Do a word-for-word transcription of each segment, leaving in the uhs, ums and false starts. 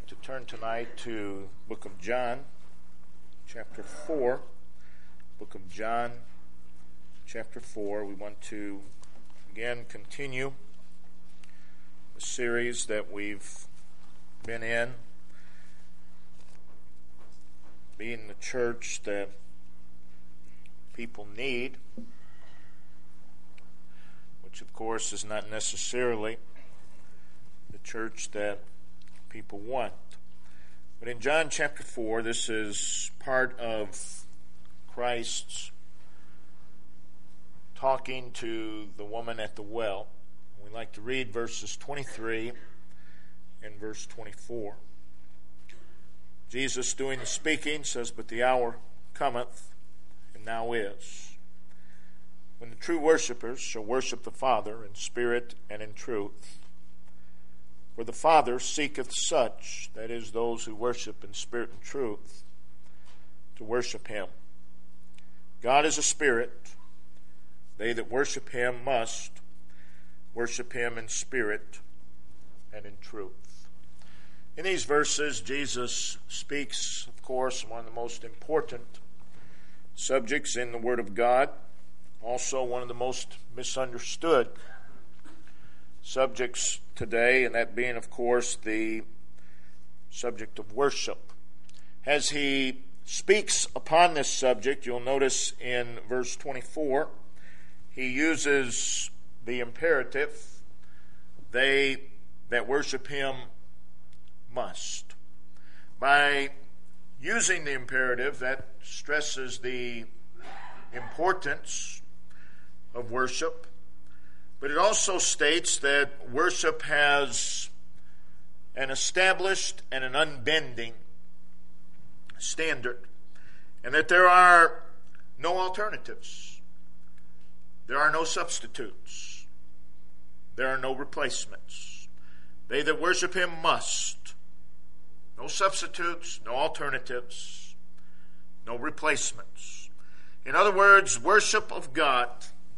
to turn tonight to book of John, chapter four. Book of John, chapter four. We want to again continue the series that we've been in, being the church that people need, which of course is not necessarily the church that people want. But in John chapter four, this is part of Christ's talking to the woman at the well. We'd like to read verses twenty-three and verse twenty-four. Jesus, doing the speaking, says, "But the hour cometh, and now is, when the true worshipers shall worship the Father in spirit and in truth. For the Father seeketh such, that is, those who worship in spirit and truth, to worship him. God is a spirit. They that worship him must worship him in spirit and in truth." In these verses, Jesus speaks, of course, one of the most important subjects in the Word of God, also one of the most misunderstood subjects today, and that being, of course, the subject of worship. As he speaks upon this subject, you'll notice in verse twenty-four, he uses the imperative, "They that worship him must." By using the imperative, that stresses the importance of worship. But it also states that worship has an established and an unbending standard, and that there are no alternatives. There are no substitutes. There are no replacements. They that worship him must. No substitutes, no alternatives, no replacements. In other words, worship of God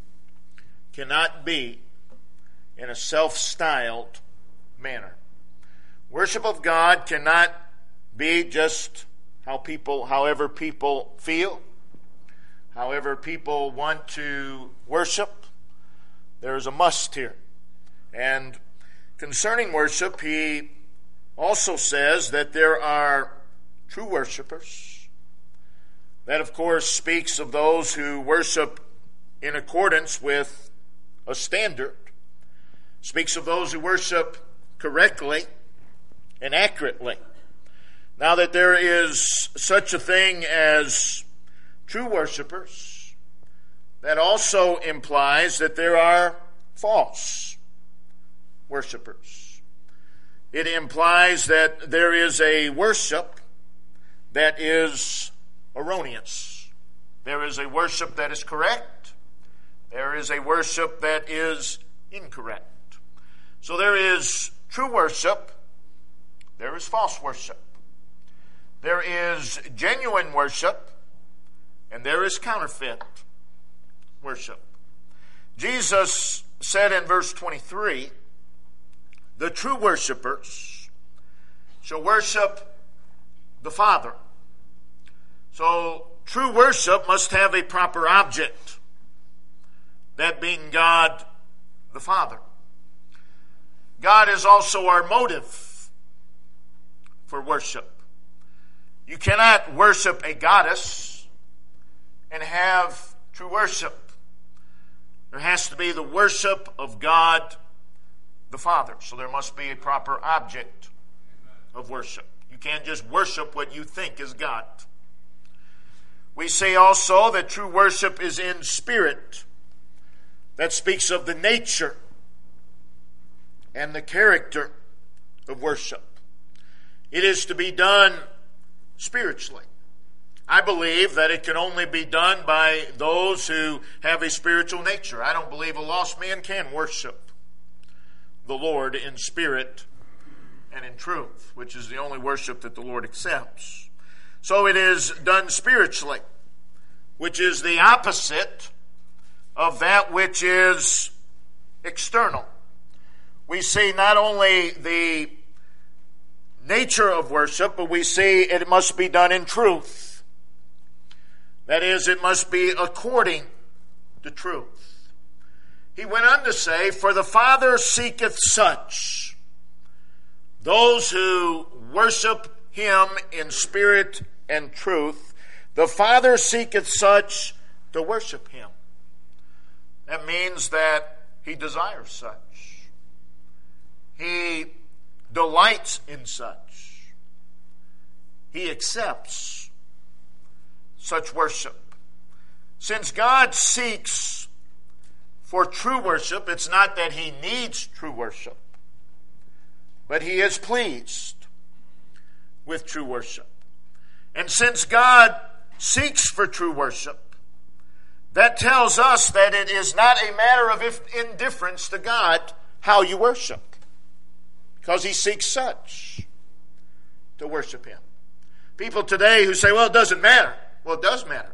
cannot be in a self-styled manner. Worship of God cannot be just how people, however people feel, however people want to worship. There is a must here. And concerning worship, he also says that there are true worshipers. That, of course, speaks of those who worship in accordance with a standard, speaks of those who worship correctly and accurately. Now that there is such a thing as true worshipers, that also implies that there are false worshipers. It implies that there is a worship that is erroneous. There is a worship that is correct. There is a worship that is incorrect. So there is true worship. There is false worship. There is genuine worship. And there is counterfeit worship. Jesus said in verse twenty-three, "The true worshipers shall worship the Father." So true worship must have a proper object, that being God the Father. God is also our motive for worship. You cannot worship a goddess and have true worship. There has to be the worship of God the Father. So there must be a proper object of worship. You can't just worship what you think is God. We say also that true worship is in spirit. That speaks of the nature and the character of worship. It is to be done spiritually. I believe that it can only be done by those who have a spiritual nature. I don't believe a lost man can worship the Lord in spirit and in truth, which is the only worship that the Lord accepts. So it is done spiritually, which is the opposite of that which is external. We see not only the nature of worship, but we see it must be done in truth. That is, it must be according to truth. He went on to say, "For the Father seeketh such, those who worship him in spirit and truth. The Father seeketh such to worship him." That means that he desires such. He delights in such. He accepts such worship. Since God seeks for true worship, it's not that he needs true worship, but he is pleased with true worship. And since God seeks for true worship, that tells us that it is not a matter of indifference to God how you worship, because he seeks such to worship him. People today who say, well, it doesn't matter. Well, it does matter.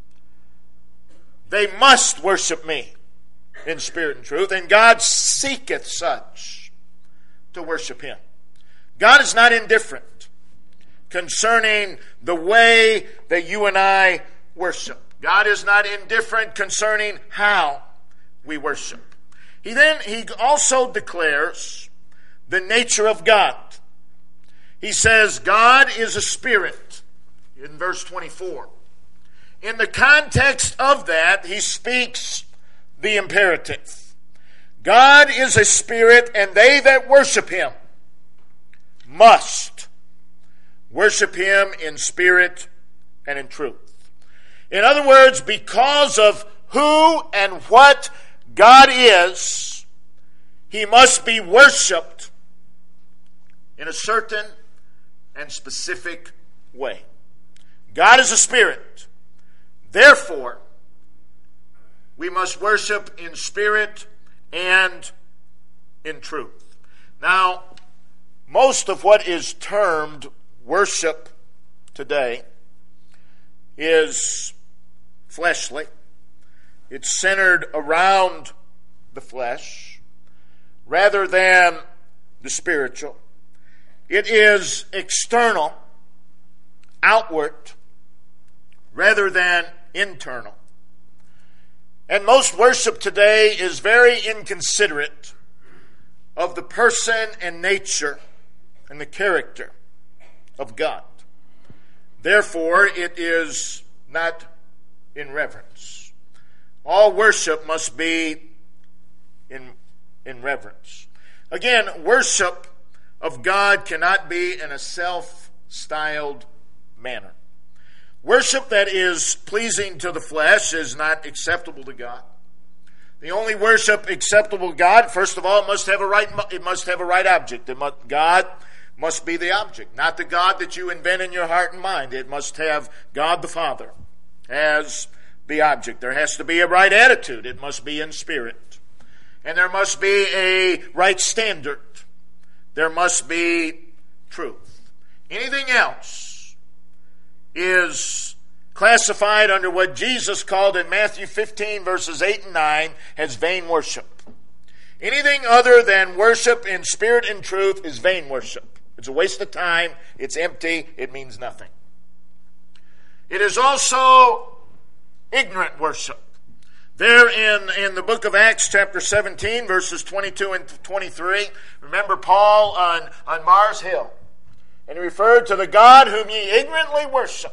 They must worship me in spirit and truth, and God seeketh such to worship him. God is not indifferent concerning the way that you and I worship. God is not indifferent concerning how we worship. He then, he also declares the nature of God. He says, God is a spirit, in verse twenty-four. In the context of that, he speaks the imperative. God is a spirit, and they that worship him must worship him in spirit and in truth. In other words, because of who and what God is, he must be worshiped in a certain and specific way. God is a spirit. Therefore, we must worship in spirit and in truth. Now, most of what is termed worship today is fleshly. It's centered around the flesh rather than the spiritual. It is external, outward, rather than internal. And most worship today is very inconsiderate of the person and nature and the character of God. Therefore, it is not in reverence. All worship must be in, in reverence. Again, worship of God cannot be in a self-styled manner. Worship that is pleasing to the flesh is not acceptable to God. The only worship acceptable to God, first of all, it must have a right, it must have a right object. It must, God must be the object, not the God that you invent in your heart and mind. It must have God the Father as the object. There has to be a right attitude. It must be in spirit. And there must be a right standard. There must be truth. Anything else is classified under what Jesus called in Matthew fifteen, verses eight and nine, as vain worship. Anything other than worship in spirit and truth is vain worship. It's a waste of time. It's empty. It means nothing. It is also ignorant worship. There in, in the book of Acts, chapter seventeen, verses twenty-two and twenty-three, remember Paul on, on Mars Hill. And he referred to the God whom ye ignorantly worship.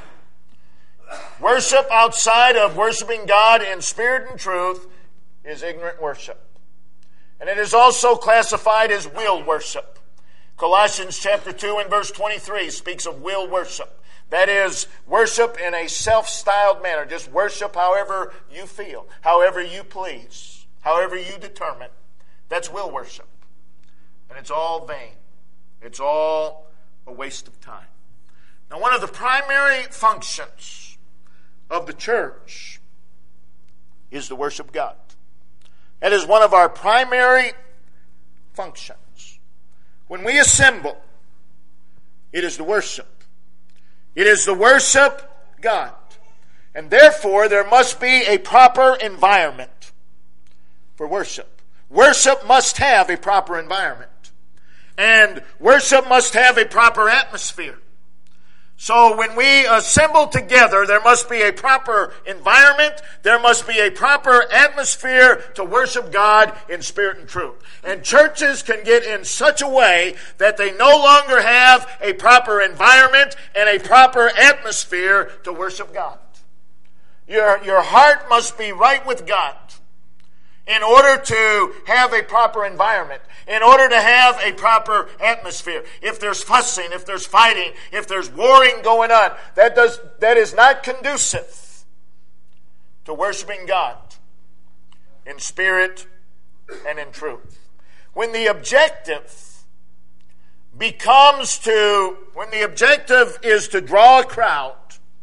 Worship outside of worshiping God in spirit and truth is ignorant worship. And it is also classified as will worship. Colossians chapter two and verse twenty-three speaks of will worship. That is, worship in a self-styled manner. Just worship however you feel, however you please, however you determine. That's will worship. And it's all vain. It's all a waste of time. Now, one of the primary functions of the church is to worship God. That is one of our primary functions. When we assemble, it is to worship. It is to worship God. And therefore, there must be a proper environment for worship. Worship must have a proper environment. And worship must have a proper atmosphere. So when we assemble together, there must be a proper environment. There must be a proper atmosphere to worship God in spirit and truth. And churches can get in such a way that they no longer have a proper environment and a proper atmosphere to worship God. Your, your heart must be right with God in order to have a proper environment, in order to have a proper atmosphere. If there's fussing, if there's fighting, if there's warring going on, that does that is not conducive to worshiping God in spirit and in truth. When the objective becomes to, when the objective is to draw a crowd,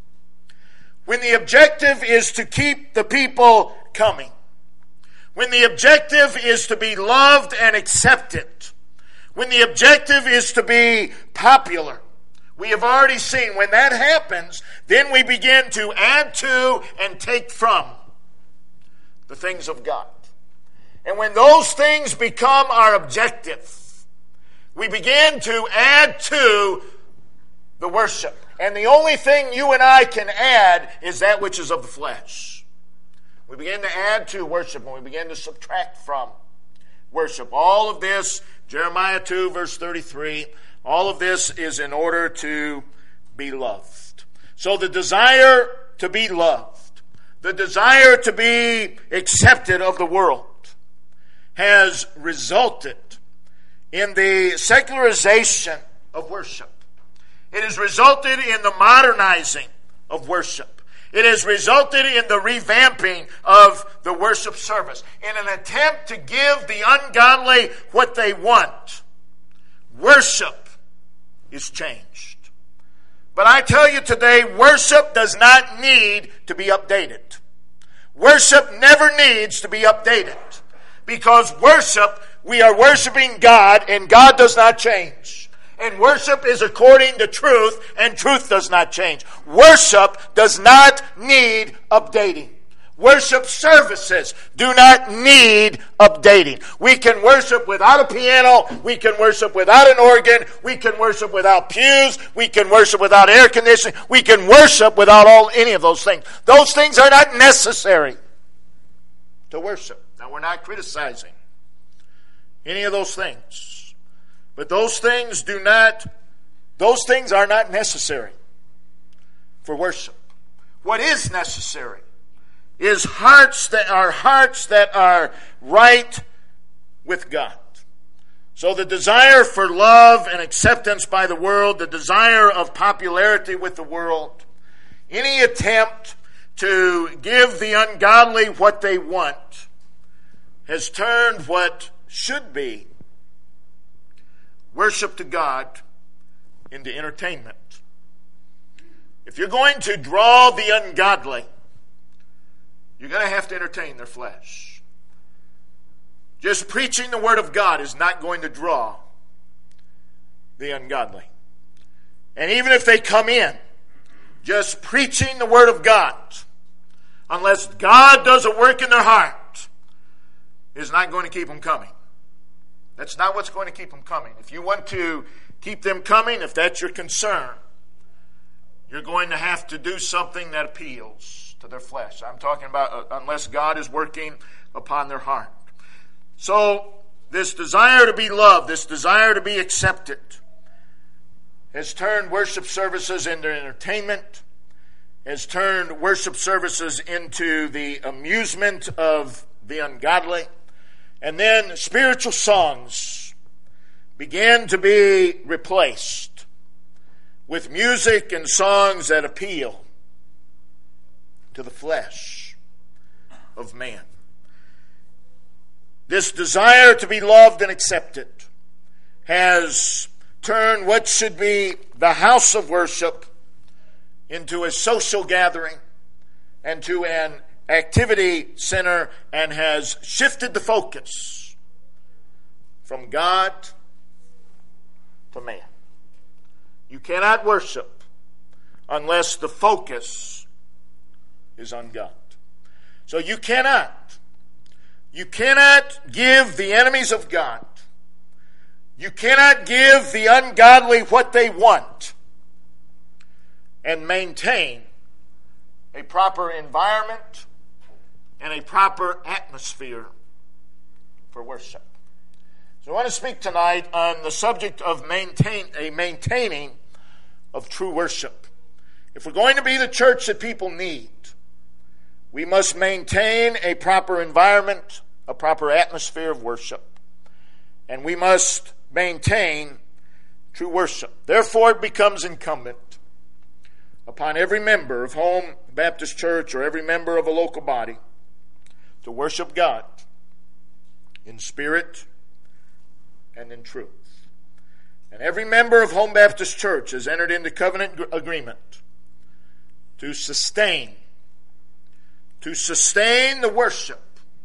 when the objective is to keep the people coming, when the objective is to be loved and accepted, when the objective is to be popular, we have already seen when that happens, then we begin to add to and take from the things of God. And when those things become our objective, we begin to add to the worship. And the only thing you and I can add is that which is of the flesh. We begin to add to worship and we begin to subtract from worship. All of this, Jeremiah two verse thirty-three, all of this is in order to be loved. So the desire to be loved, the desire to be accepted of the world has resulted in the secularization of worship. It has resulted in the modernizing of worship. It has resulted in the revamping of the worship service in an attempt to give the ungodly what they want. Worship is changed. But I tell you today, worship does not need to be updated. Worship never needs to be updated. Because worship, we are worshiping God and God does not change. And worship is according to truth, and truth does not change. Worship does not need updating. Worship services do not need updating. We can worship without a piano. We can worship without an organ. We can worship without pews. We can worship without air conditioning. We can worship without all any of those things. Those things are not necessary to worship. Now, we're not criticizing any of those things. But those things do not, those things are not necessary for worship. What is necessary is hearts that are hearts that are right with God. So the desire for love and acceptance by the world, the desire of popularity with the world, any attempt to give the ungodly what they want has turned what should be worship to God into entertainment. If you're going to draw the ungodly, you're going to have to entertain their flesh. Just preaching the Word of God is not going to draw the ungodly. And even if they come in, just preaching the Word of God, unless God does a work in their heart, is not going to keep them coming. That's not what's going to keep them coming. If you want to keep them coming, if that's your concern, you're going to have to do something that appeals to their flesh. I'm talking about uh, unless God is working upon their heart. So this desire to be loved, this desire to be accepted, has turned worship services into entertainment, has turned worship services into the amusement of the ungodly. And then spiritual songs began to be replaced with music and songs that appeal to the flesh of man. This desire to be loved and accepted has turned what should be the house of worship into a social gathering and to an activity center, and has shifted the focus from God to man. You cannot worship unless the focus is on God. So you cannot, you cannot give the enemies of God You cannot give the ungodly what they want and maintain a proper environment and a proper atmosphere for worship. So I want to speak tonight on the subject of maintain, a maintaining of true worship. If we're going to be the church that people need, we must maintain a proper environment, a proper atmosphere of worship. And we must maintain true worship. Therefore, it becomes incumbent upon every member of Home Baptist Church or every member of a local body to worship God in spirit and in truth. And every member of Home Baptist Church has entered into covenant agreement to sustain, to sustain the worship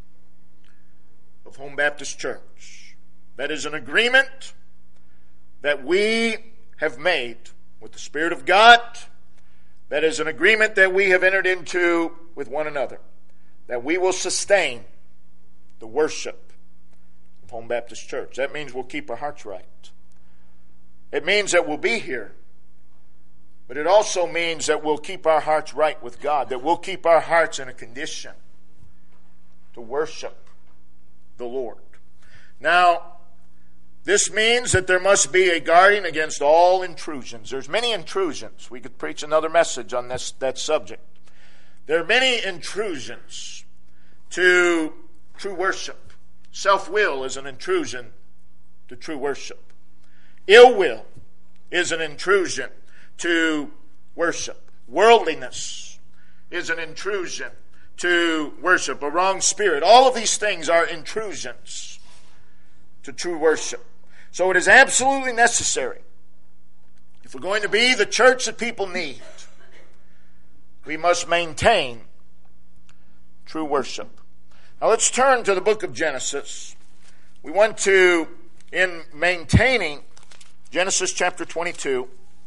of Home Baptist Church. That is an agreement that we have made with the Spirit of God. That is an agreement that we have entered into with one another, that we will sustain the worship of Home Baptist Church. That means we'll keep our hearts right. It means that we'll be here, but it also means that we'll keep our hearts right with God, that we'll keep our hearts in a condition to worship the Lord. Now, this means that there must be a guarding against all intrusions. There's many intrusions. We could preach another message on this that subject. There are many intrusions to true worship. Self-will is an intrusion to true worship. Ill will is an intrusion to worship. Worldliness is an intrusion to worship. A wrong spirit. All of these things are intrusions to true worship. So it is absolutely necessary, if we're going to be the church that people need, we must maintain true worship. Now let's turn to the book of Genesis. We want to, in maintaining Genesis chapter twenty-two,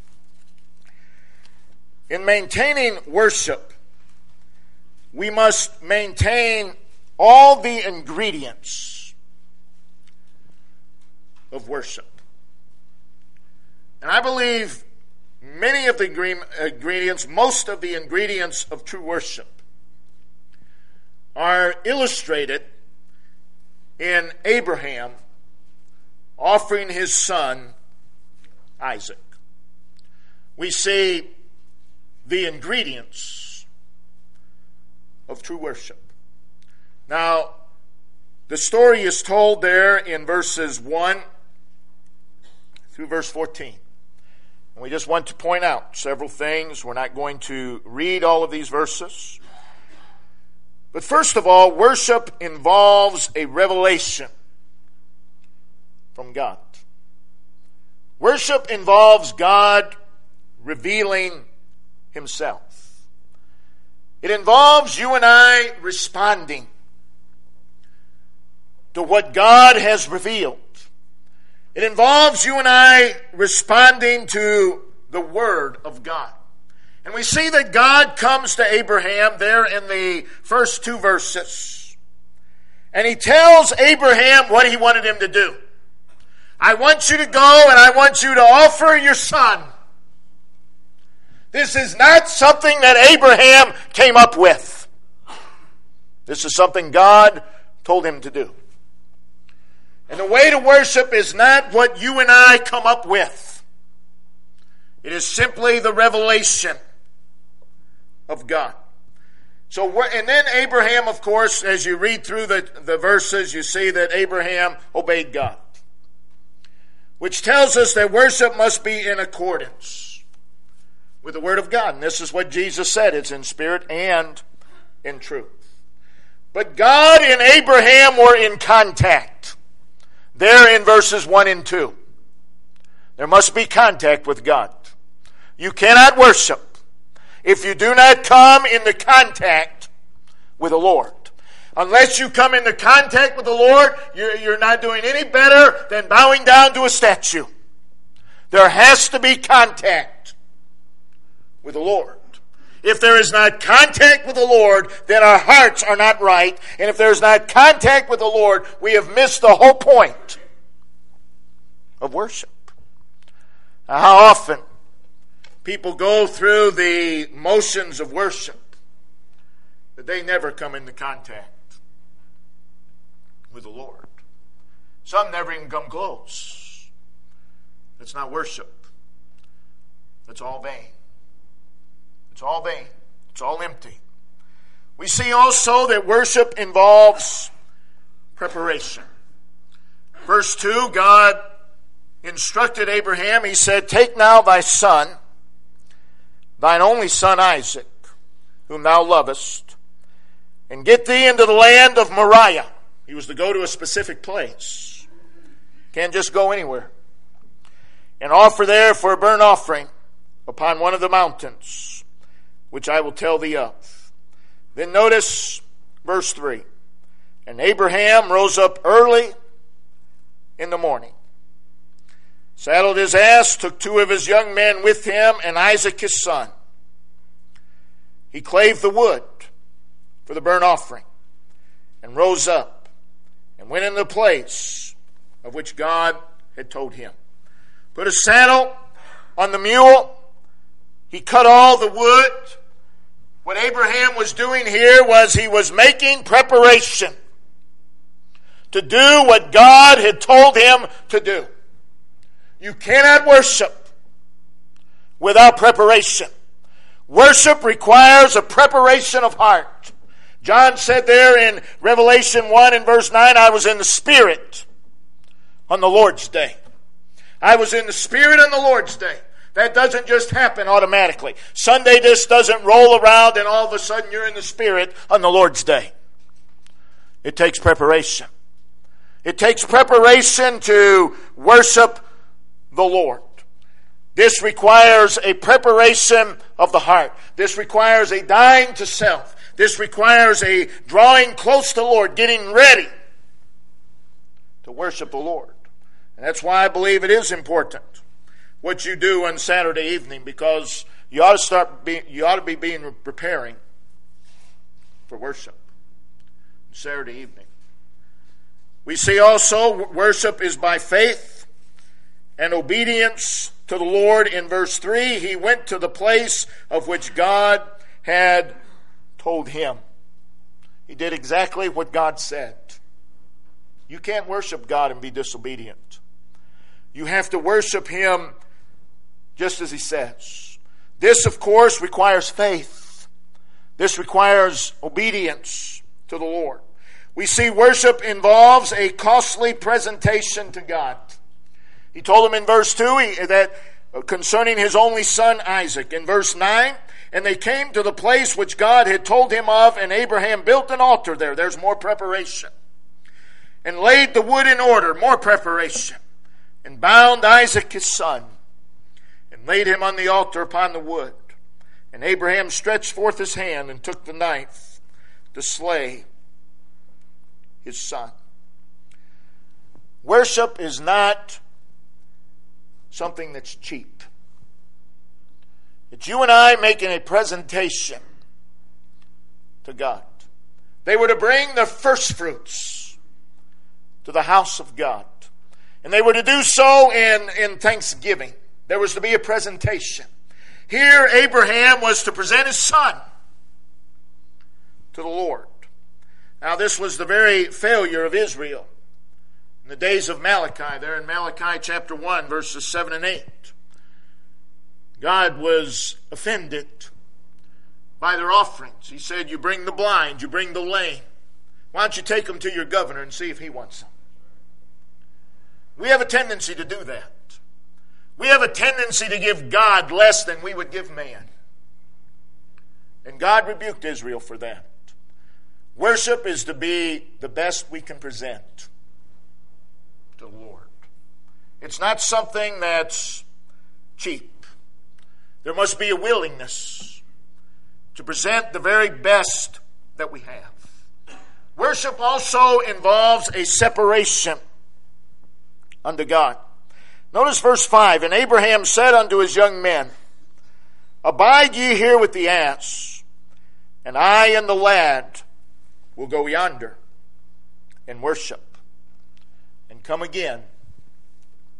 in maintaining worship, we must maintain all the ingredients of worship. And I believe many of the ingredients, most of the ingredients of true worship are illustrated in Abraham offering his son Isaac. We see the ingredients of true worship. Now, the story is told there in verses one through verse fourteen. And we just want to point out several things. We're not going to read all of these verses. But first of all, worship involves a revelation from God. Worship involves God revealing Himself. It involves you and I responding to what God has revealed. It involves you and I responding to the Word of God. And we see that God comes to Abraham there in the first two verses. And He tells Abraham what He wanted him to do. I want you to go and I want you to offer your son. This is not something that Abraham came up with. This is something God told him to do. And the way to worship is not what you and I come up with. It is simply the revelation of God. So, and then Abraham, of course, as you read through the, the verses, you see that Abraham obeyed God. Which tells us that worship must be in accordance with the Word of God. And this is what Jesus said. It's in spirit and in truth. But God and Abraham were in contact. There in verses one and two. There must be contact with God. You cannot worship if you do not come into contact with the Lord. Unless you come into contact with the Lord, you're, you're not doing any better than bowing down to a statue. There has to be contact with the Lord. If there is not contact with the Lord, then our hearts are not right. And if there is not contact with the Lord, we have missed the whole point of worship. Now, how often people go through the motions of worship, but they never come into contact with the Lord. Some never even come close. It's not worship. It's all vain. It's all vain. It's all empty. We see also that worship involves preparation. Verse two, God instructed Abraham, he said, "Take now thy son, thine only son Isaac, whom thou lovest, and get thee into the land of Moriah." He was to go to a specific place. Can't just go anywhere. "And offer there for a burnt offering upon one of the mountains, which I will tell thee of." Then notice verse three. "And Abraham rose up early in the morning, saddled his ass, took two of his young men with him, and Isaac his son. He clave the wood for the burnt offering, and rose up, and went into the place of which God had told him. Put a saddle on the mule. He cut all the wood. What Abraham was doing here was he was making preparation to do what God had told him to do. You cannot worship without preparation. Worship requires a preparation of heart. John said there in Revelation one and verse nine, "I was in the Spirit on the Lord's day." I was in the Spirit on the Lord's day. That doesn't just happen automatically. Sunday just doesn't roll around and all of a sudden you're in the Spirit on the Lord's day. It takes preparation. It takes preparation to worship the Lord. This requires a preparation of the heart. This requires a dying to self. This requires a drawing close to the Lord, getting ready to worship the Lord. And that's why I believe it is important what you do on Saturday evening, because you ought to start be, you ought to be being preparing for worship on Saturday evening. We see also worship is by faith and obedience to the Lord. In verse three, he went to the place of which God had told him. He did exactly what God said. You can't worship God and be disobedient. You have to worship Him just as He says. This, of course, requires faith. This requires obedience to the Lord. We see worship involves a costly presentation to God. He told him in verse two that concerning his only son Isaac. In verse nine, "And they came to the place which God had told him of, and Abraham built an altar there." There's more preparation. "And laid the wood in order," more preparation. "And bound Isaac his son, and laid him on the altar upon the wood. And Abraham stretched forth his hand, and took the knife to slay his son." Worship is not something that's cheap. It's you and I making a presentation to God. They were to bring the first fruits to the house of God. And they were to do so in, in thanksgiving. There was to be a presentation. Here, Abraham was to present his son to the Lord. Now, this was the very failure of Israel in the days of Malachi. There in Malachi chapter one, verses seven and eight. God was offended by their offerings. He said, "You bring the blind, you bring the lame. Why don't you take them to your governor and see if he wants them?" We have a tendency to do that. We have a tendency to give God less than we would give man. And God rebuked Israel for that. Worship is to be the best we can present to the Lord. It's not something that's cheap. There must be a willingness to present the very best that we have. Worship also involves a separation unto God. Notice verse five. "And Abraham said unto his young men, Abide ye here with the ass, and I and the lad will go yonder and worship, and come again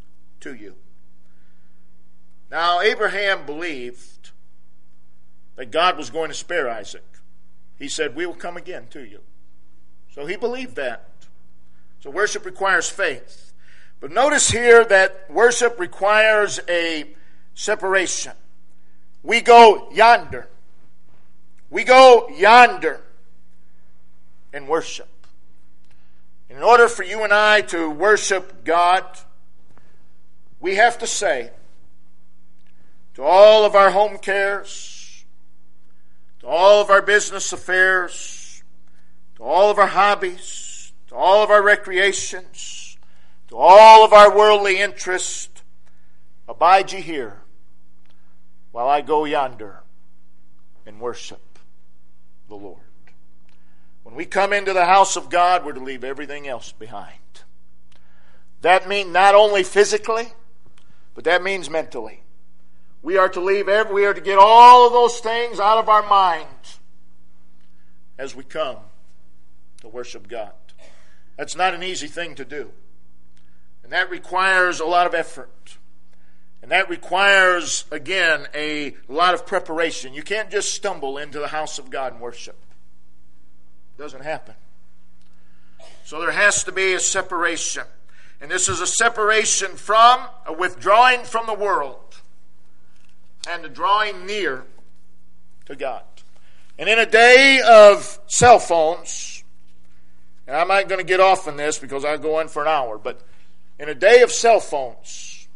to you. Now, Abraham believed that God was going to spare Isaac. He said, we will come again to you. So he believed that. So worship requires faith. But notice here that worship requires a separation. We go yonder. We go yonder in worship. In order for you and I to worship God, we have to say to all of our home cares, to all of our business affairs, to all of our hobbies, to all of our recreations, to all of our worldly interests, abide ye here while I go yonder and worship the Lord. When we come into the house of God, we're to leave everything else behind. That means not only physically, but that means mentally. We are to leave every, we are to get all of those things out of our minds as we come to worship God. That's not an easy thing to do. And that requires a lot of effort. And that requires, again, a lot of preparation. You can't just stumble into the house of God and worship. It doesn't happen. So there has to be a separation. And this is a separation from, a withdrawing from the world and a drawing near to God. And in a day of cell phones, and I'm not going to get off on this because I'll go on for an hour, but in a day of cell phones,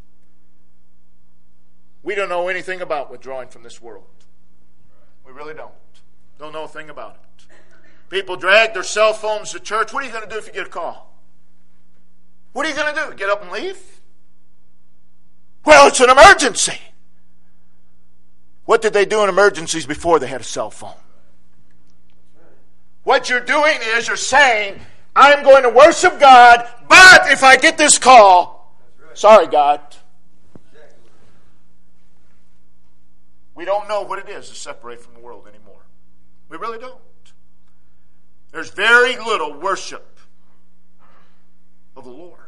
we don't know anything about withdrawing from this world. We really don't. Don't know a thing about it. People drag their cell phones to church. What are you going to do if you get a call? What are you going to do? Get up and leave? Well, it's an emergency. What did they do in emergencies before they had a cell phone? What you're doing is you're saying, I'm going to worship God, but if I get this call, sorry, God. We don't know what it is to separate from the world anymore. We really don't. There's very little worship of the Lord.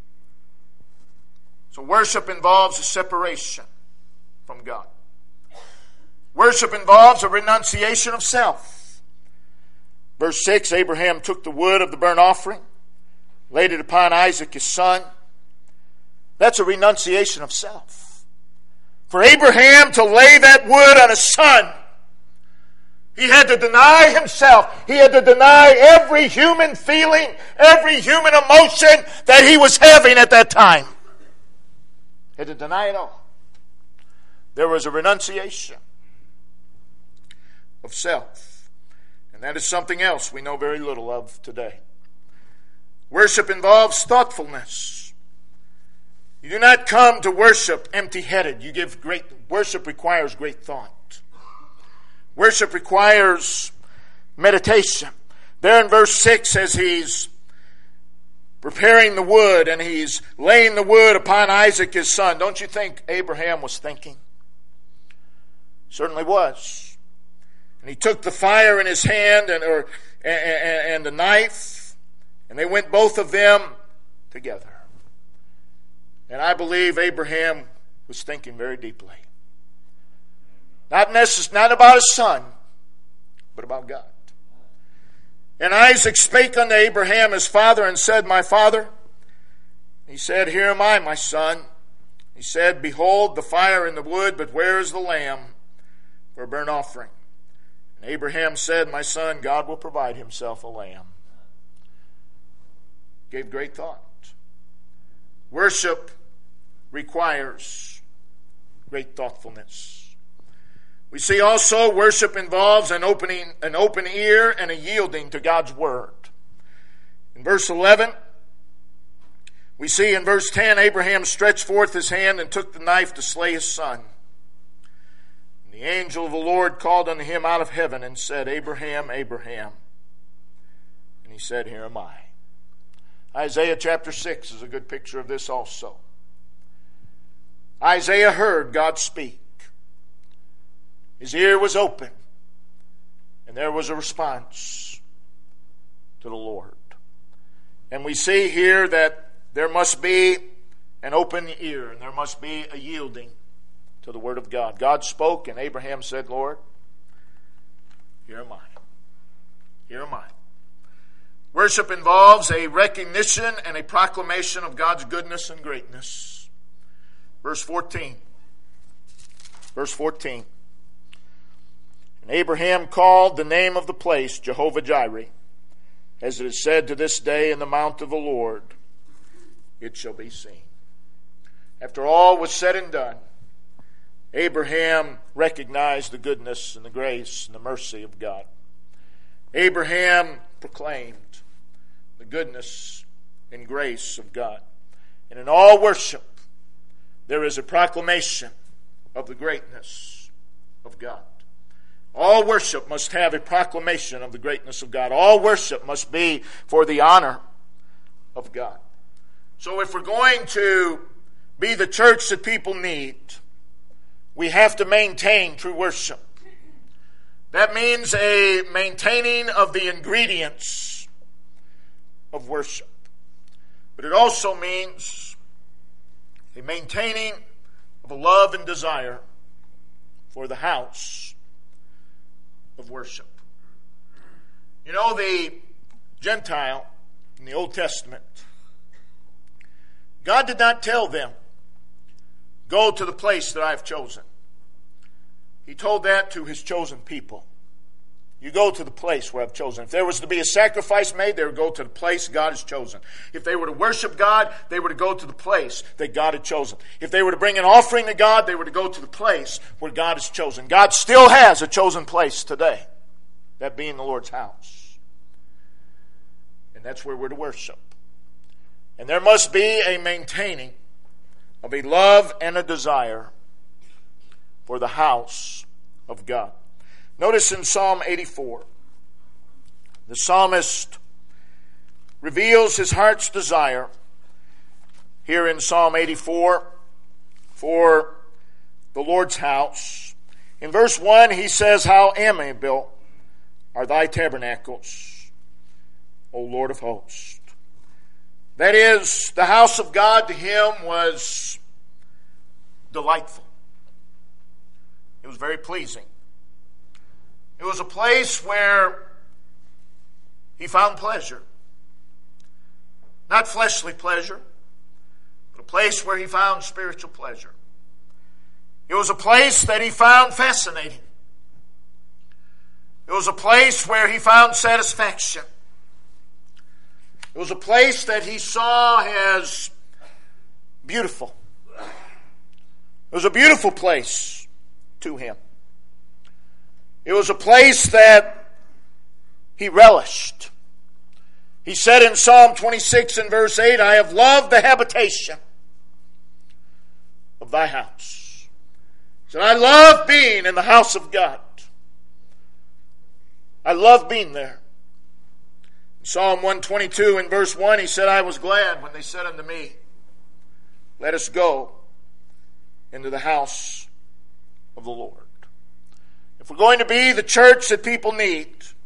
So worship involves a separation from God. Worship involves a renunciation of self. Verse six, Abraham took the wood of the burnt offering, laid it upon Isaac his son. That's a renunciation of self. For Abraham to lay that wood on his son, he had to deny himself. He had to deny every human feeling, every human emotion that he was having at that time. He had to deny it all. There was a renunciation of self. And that is something else we know very little of today. Worship involves thoughtfulness. You do not come to worship empty-headed. You give great worship requires great thought. Worship requires meditation. There in verse six, as he's preparing the wood and he's laying the wood upon Isaac his son, don't you think Abraham was thinking? Certainly was. And he took the fire in his hand and or and, and the knife, and they went both of them together. And I believe Abraham was thinking very deeply. Not necess- not about his son, but about God. And Isaac spake unto Abraham his father and said, My father. He said, Here am I, my son. He said, Behold the fire and the wood, but where is the lamb for a burnt offering? And Abraham said, My son, God will provide himself a lamb. Gave great thought. Worship requires great thoughtfulness. We see also worship involves an opening, an open ear and a yielding to God's word. In verse eleven, we see in verse ten, Abraham stretched forth his hand and took the knife to slay his son. And the angel of the Lord called unto him out of heaven and said, Abraham, Abraham. And he said, Here am I. Isaiah chapter six is a good picture of this also. Isaiah heard God speak. His ear was open, and there was a response to the Lord. And we see here that there must be an open ear, and there must be a yielding to the Word of God. God spoke, and Abraham said, Lord, here am I. Here am I. Worship involves a recognition and a proclamation of God's goodness and greatness. Verse fourteen. Verse fourteen. And Abraham called the name of the place Jehovah-Jireh, as it is said to this day, in the mount of the Lord it shall be seen. After all was said and done, Abraham recognized the goodness and the grace and the mercy of God. Abraham proclaimed the goodness and grace of God. And in all worship, there is a proclamation of the greatness of God. All worship must have a proclamation of the greatness of God. All worship must be for the honor of God. So if we're going to be the church that people need, we have to maintain true worship. That means a maintaining of the ingredients of worship. But it also means a maintaining of a love and desire for the house of worship. You know, the Gentile in the Old Testament, God did not tell them, go to the place that I have chosen. He told that to his chosen people. You go to the place where I've chosen. If there was to be a sacrifice made, they would go to the place God has chosen. If they were to worship God, they were to go to the place that God had chosen. If they were to bring an offering to God, they were to go to the place where God has chosen. God still has a chosen place today, that being the Lord's house. And that's where we're to worship. And there must be a maintaining of a love and a desire for the house of God. Notice in Psalm eighty-four, the psalmist reveals his heart's desire here in Psalm eighty-four for the Lord's house. In verse one, he says, how amiable are thy tabernacles, O Lord of hosts. That is, the house of God to him was delightful. It was very pleasing. It was a place where he found pleasure. Not fleshly pleasure, but a place where he found spiritual pleasure. It was a place that he found fascinating. It was a place where he found satisfaction. It was a place that he saw as beautiful. It was a beautiful place to him. It was a place that he relished. He said in Psalm twenty-six and verse eight, I have loved the habitation of thy house. He said, I love being in the house of God. I love being there. In Psalm one twenty-two and verse one, he said, I was glad when they said unto me, let us go into the house of the Lord. If we're going to be the church that people need,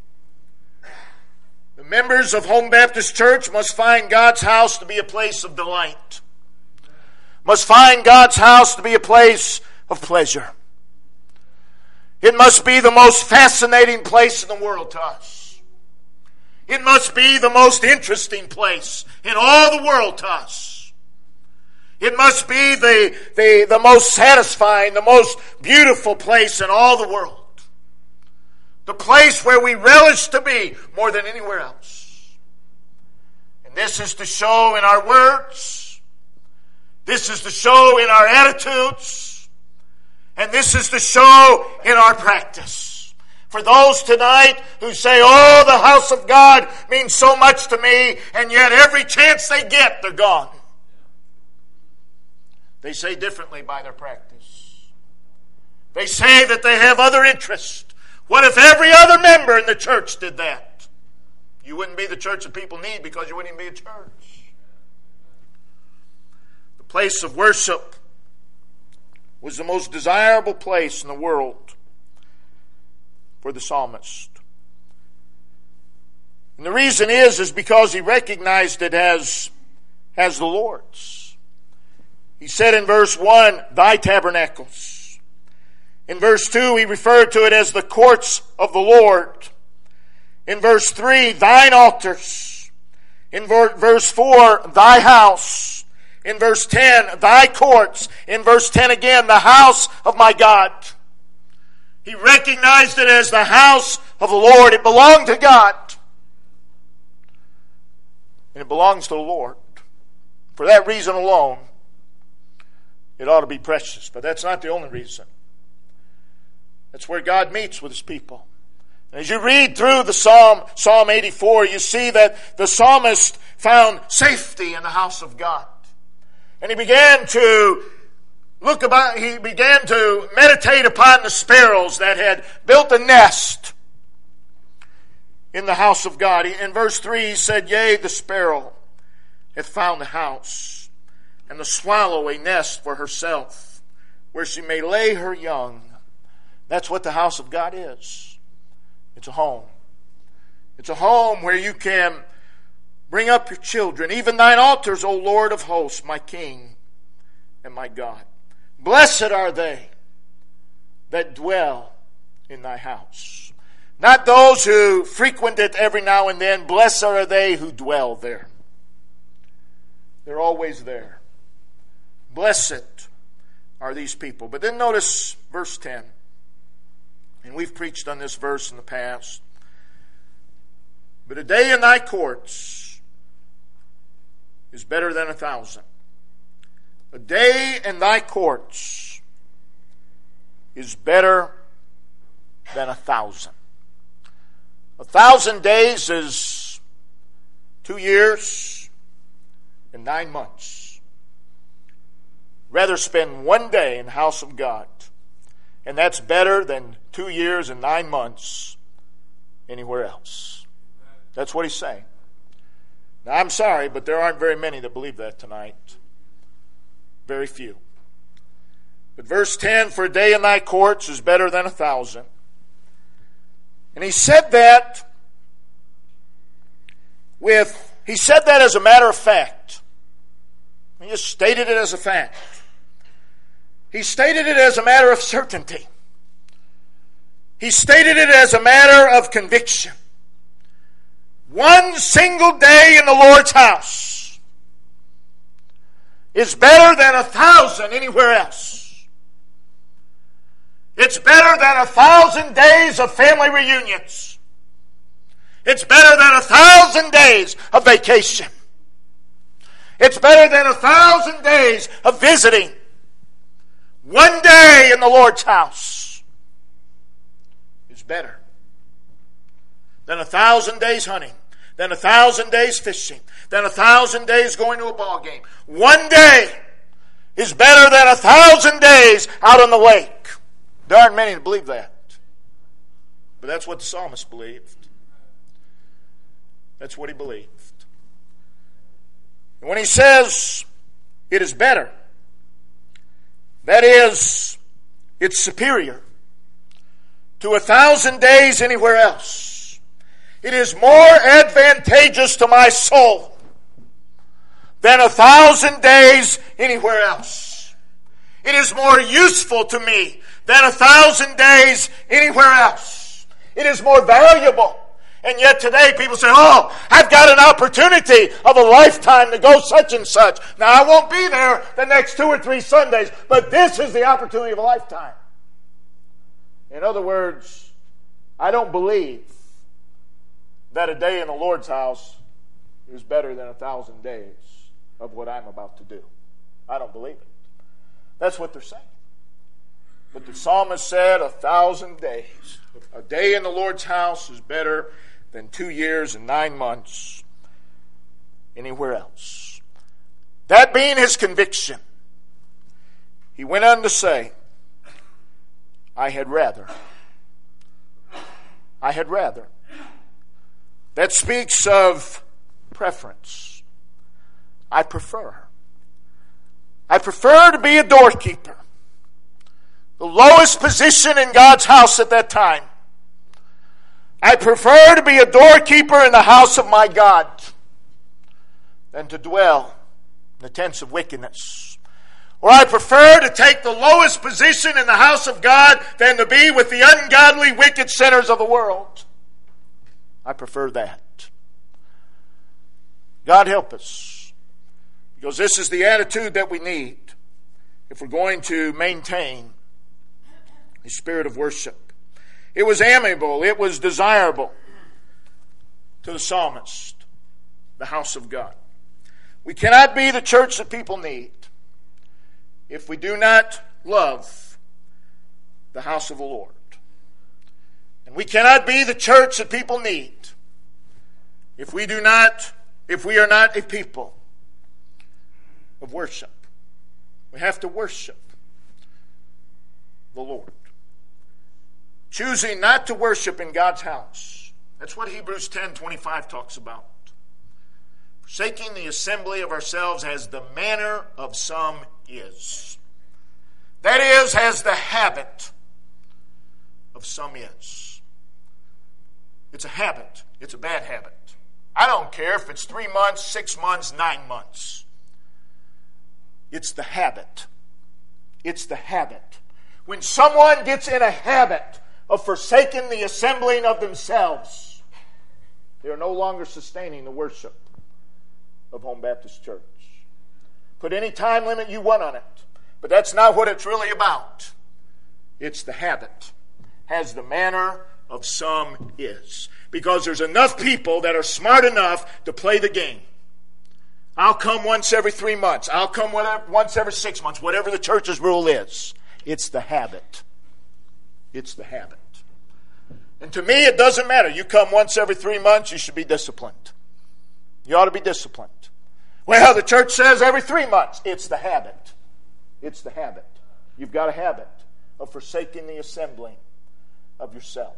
the members of Home Baptist Church must find God's house to be a place of delight. Must find God's house to be a place of pleasure. It must be the most fascinating place in the world to us. It must be the most interesting place in all the world to us. It must be the, the, the most satisfying, the most beautiful place in all the world. The place where we relish to be more than anywhere else. And this is to show in our words. This is to show in our attitudes. And this is to show in our practice. For those tonight who say, oh, the house of God means so much to me, and yet every chance they get, they're gone. They say differently by their practice. They say that they have other interests. What if every other member in the church did that? You wouldn't be the church that people need because you wouldn't even be a church. The place of worship was the most desirable place in the world for the psalmist. And the reason is, is because he recognized it as, as the Lord's. He said in verse one, thy tabernacles. In verse two, he referred to it as the courts of the Lord. In verse three, thine altars. In verse four, thy house. In verse ten, thy courts. In verse ten again, the house of my God. He recognized it as the house of the Lord. It belonged to God. And it belongs to the Lord. For that reason alone, it ought to be precious. But that's not the only reason. That's where God meets with His people. And as you read through the Psalm, Psalm eighty-four, you see that the psalmist found safety in the house of God. And he began to look about, he began to meditate upon the sparrows that had built a nest in the house of God. In verse three, he said, yea, the sparrow hath found a house, and the swallow a nest for herself, where she may lay her young. That's what the house of God is. It's a home. It's a home where you can bring up your children, even thine altars, O Lord of hosts, my King and my God. Blessed are they that dwell in thy house. Not those who frequent it every now and then. Blessed are they who dwell there. They're always there. Blessed are these people. But then notice verse ten. And we've preached on this verse in the past. But a day in thy courts is better than a thousand. A day in thy courts is better than a thousand. A thousand days is two years and nine months. Rather spend one day in the house of God. And that's better than two years and nine months anywhere else. That's what he's saying. Now, I'm sorry, but there aren't very many that believe that tonight. Very few. But verse ten, for a day in thy courts is better than a thousand. And he said that with, he said that as a matter of fact. He just stated it as a fact. He stated it as a matter of certainty. He stated it as a matter of conviction. One single day in the Lord's house is better than a thousand anywhere else. It's better than a thousand days of family reunions. It's better than a thousand days of vacation. It's better than a thousand days of visiting. One day in the Lord's house is better than a thousand days hunting, than a thousand days fishing, than a thousand days going to a ball game. One day is better than a thousand days out on the lake. There aren't many that believe that. But that's what the psalmist believed. That's what he believed. And when he says it is better, that is, it's superior to a thousand days anywhere else. It is more advantageous to my soul than a thousand days anywhere else. It is more useful to me than a thousand days anywhere else. It is more valuable. And yet today people say, oh, I've got an opportunity of a lifetime to go such and such. Now I won't be there the next two or three Sundays, but this is the opportunity of a lifetime. In other words, I don't believe that a day in the Lord's house is better than a thousand days of what I'm about to do. I don't believe it. That's what they're saying. But the psalmist said a thousand days. A day in the Lord's house is better than two years and nine months anywhere else. That being his conviction, he went on to say, I had rather. I had rather. That speaks of preference. I prefer. I prefer to be a doorkeeper. The lowest position in God's house at that time. I prefer to be a doorkeeper in the house of my God than to dwell in the tents of wickedness, Or I prefer to take the lowest position in the house of God than to be with the ungodly, wicked sinners of the world. I prefer that. God help us. Because this is the attitude that we need if we're going to maintain a spirit of worship. It was amiable. It was desirable to the psalmist, the house of God. We cannot be the church that people need if we do not love the house of the Lord. And we cannot be the church that people need if we do not, if we are not a people of worship. We have to worship the Lord. Choosing not to worship in God's house. That's what Hebrews ten twenty-five talks about. Forsaking the assembly of ourselves as the manner of some is. That is, as the habit of some is. It's a habit. It's a bad habit. I don't care if it's three months, six months, nine months. It's the habit. It's the habit. When someone gets in a habit of forsaking the assembling of themselves, they are no longer sustaining the worship of Home Baptist Church. Put any time limit you want on it, but that's not what it's really about. It's the habit, as the manner of some is. Because there's enough people that are smart enough to play the game. I'll come once every three months. I'll come whatever, once every six months, whatever the church's rule is. It's the habit. It's the habit. And to me, it doesn't matter. You come once every three months, you should be disciplined. You ought to be disciplined. Well, the church says every three months. It's the habit. It's the habit. You've got a habit of forsaking the assembling of yourself.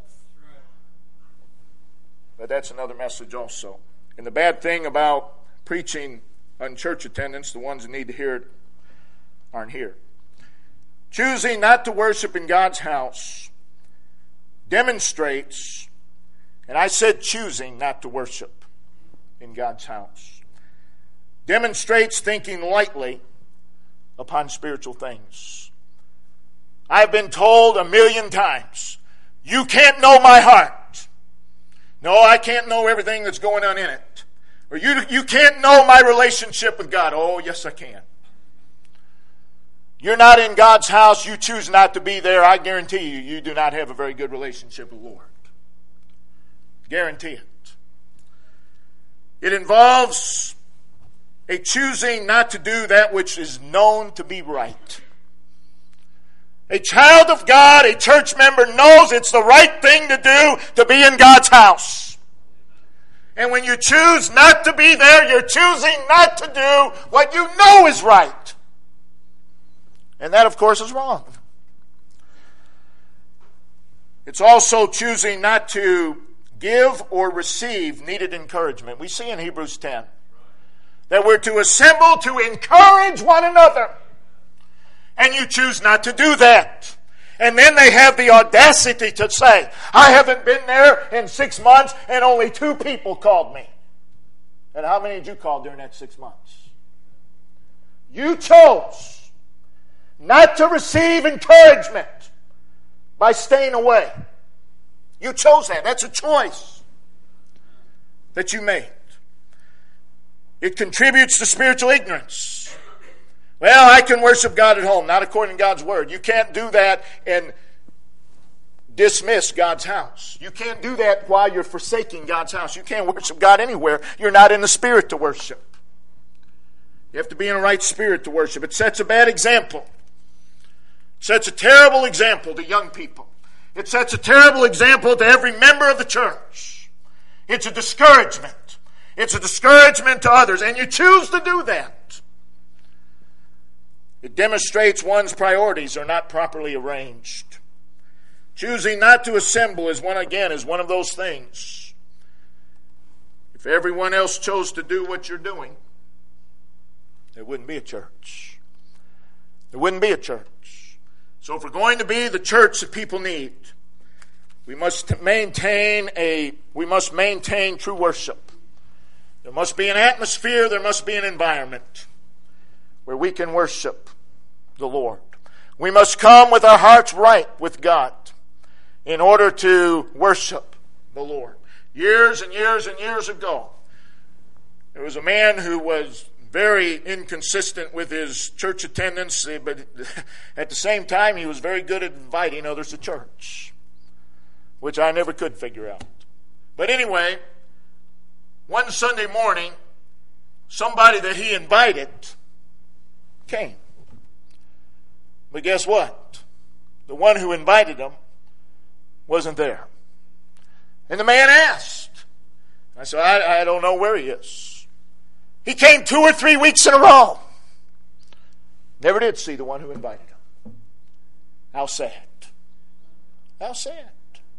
But that's another message also. And the bad thing about preaching on church attendance, the ones that need to hear it aren't here. Choosing not to worship in God's house demonstrates, and I said choosing not to worship in God's house, demonstrates thinking lightly upon spiritual things. I've been told a million times, you can't know my heart. No, I can't know everything that's going on in it. Or you, you can't know my relationship with God. Oh, yes, I can. You're not in God's house. You choose not to be there. I guarantee you, you do not have a very good relationship with the Lord. Guarantee it. It involves a choosing not to do that which is known to be right. A child of God, a church member, knows it's the right thing to do to be in God's house. And when you choose not to be there, you're choosing not to do what you know is right. And that, of course, is wrong. It's also choosing not to give or receive needed encouragement. We see in Hebrews ten that we're to assemble to encourage one another. And you choose not to do that. And then they have the audacity to say, I haven't been there in six months and only two people called me. And how many did you call during that six months? You chose not to receive encouragement by staying away. You chose that. That's a choice that you made. It contributes to spiritual ignorance. Well, I can worship God at home, not according to God's word. You can't do that and dismiss God's house. You can't do that while you're forsaking God's house. You can't worship God anywhere. You're not in the spirit to worship. You have to be in the right spirit to worship. It sets a bad example. It sets a terrible example to young people. It sets a terrible example to every member of the church. It's a discouragement. It's a discouragement to others, and you choose to do that. It demonstrates one's priorities are not properly arranged. Choosing not to assemble is one, again, is one of those things. If everyone else chose to do what you're doing, there wouldn't be a church. There wouldn't be a church. So if we're going to be the church that people need, we must maintain a we must maintain true worship. There must be an atmosphere, there must be an environment where we can worship the Lord. We must come with our hearts right with God in order to worship the Lord. Years and years and years ago, there was a man who was very inconsistent with his church attendance, but at the same time, he was very good at inviting others to church, which I never could figure out. But anyway, one Sunday morning, somebody that he invited came. But guess what? The one who invited him wasn't there. And the man asked. I said, I, I don't know where he is. He came two or three weeks in a row. Never did see the one who invited him. How sad. How sad.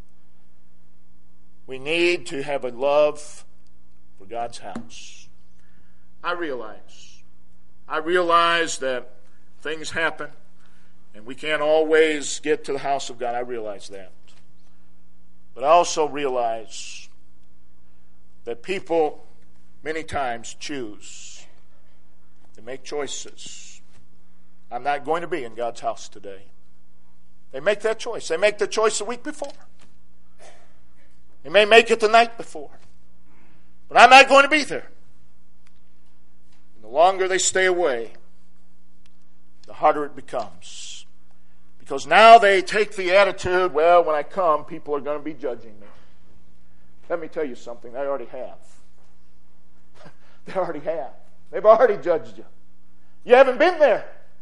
We need to have a love for God's house. I realize. I realize that things happen and we can't always get to the house of God. I realize that. But I also realize that people many times choose to make choices. I'm not going to be in God's house today. They make that choice. They make the choice the week before. They may make it the night before. But I'm not going to be there. And the longer they stay away, the harder it becomes. Because now they take the attitude, well, when I come, people are going to be judging me. Let me tell you something. They already have. They already have. They've already judged you. You haven't been there.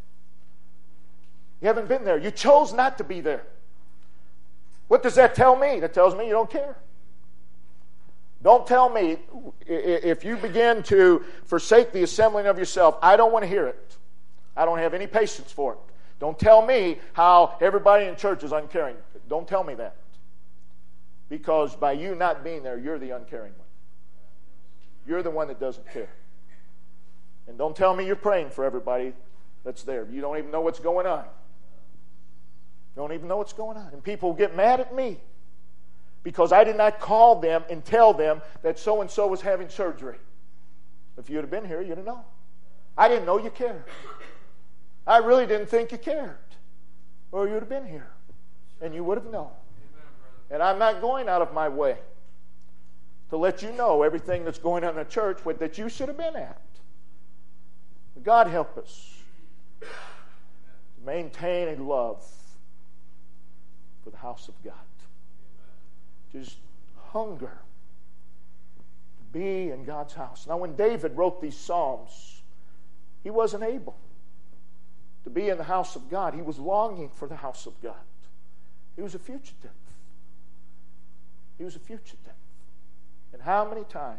You haven't been there. You chose not to be there. What does that tell me? That tells me you don't care. Don't tell me, if you begin to forsake the assembling of yourself, I don't want to hear it. I don't have any patience for it. Don't tell me how everybody in church is uncaring. Don't tell me that. Because by you not being there, you're the uncaring one. You're the one that doesn't care. And don't tell me you're praying for everybody that's there. You don't even know what's going on. You don't even know what's going on. And people get mad at me because I did not call them and tell them that so-and-so was having surgery. If you would have been here, you'd have known. I didn't know you cared. I really didn't think you cared. Or you'd have been here. And you would have known. And I'm not going out of my way to let you know everything that's going on in the church that you should have been at. But God help us to maintain a love for the house of God. Just hunger to be in God's house. Now when David wrote these Psalms, he wasn't able to be in the house of God. He was longing for the house of God. He was a fugitive. He was a fugitive. And how many times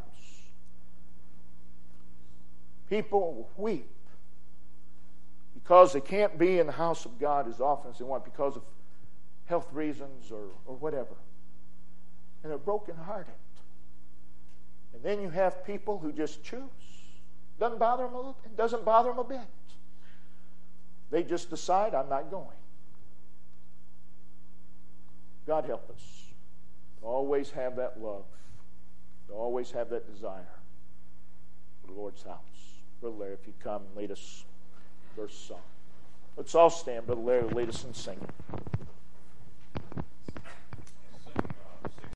people weep because they can't be in the house of God as often as they want because of health reasons or, or whatever. And they're brokenhearted. And then you have people who just choose. Doesn't bother them a little, it doesn't bother them a bit. They just decide, I'm not going. God help us to always have that love, to always have that desire for the Lord's house. Brother Larry, if you come and lead us verse song. Let's all stand. Brother Larry will lead us in singing.